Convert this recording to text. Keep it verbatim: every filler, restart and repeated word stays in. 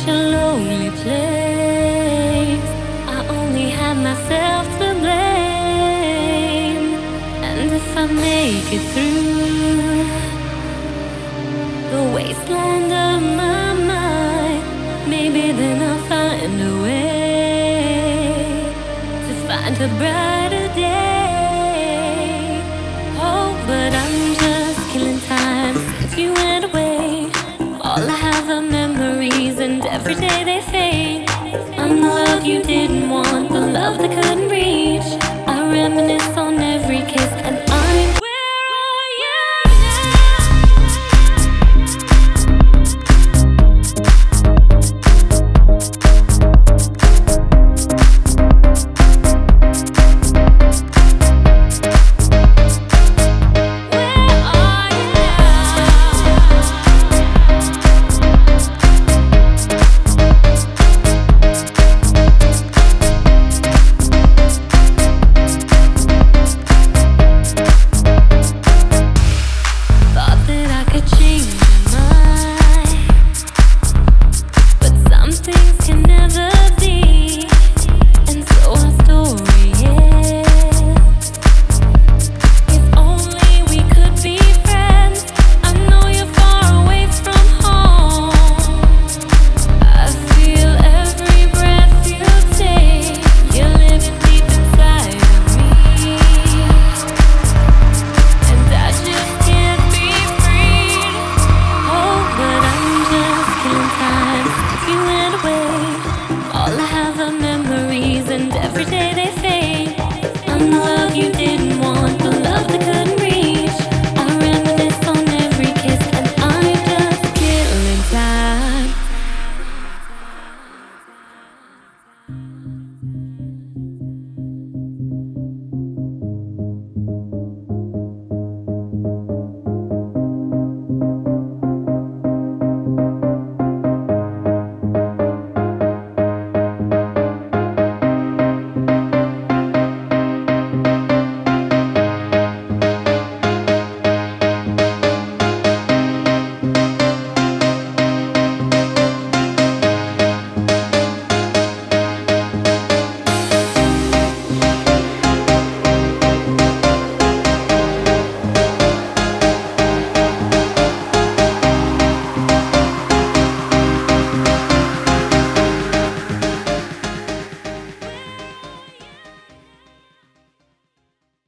such a lonely place. I only have myself to blame. And if I make it through the wasteland of my mind, maybe then I'll find a way to find a brighter day. Oh, but I'm just killing time since you went away. All I have are memories, and every day they fade. I'm the love you didn't want, the love that couldn't reach. I reminisce on every kiss, and I'm where are you you went away.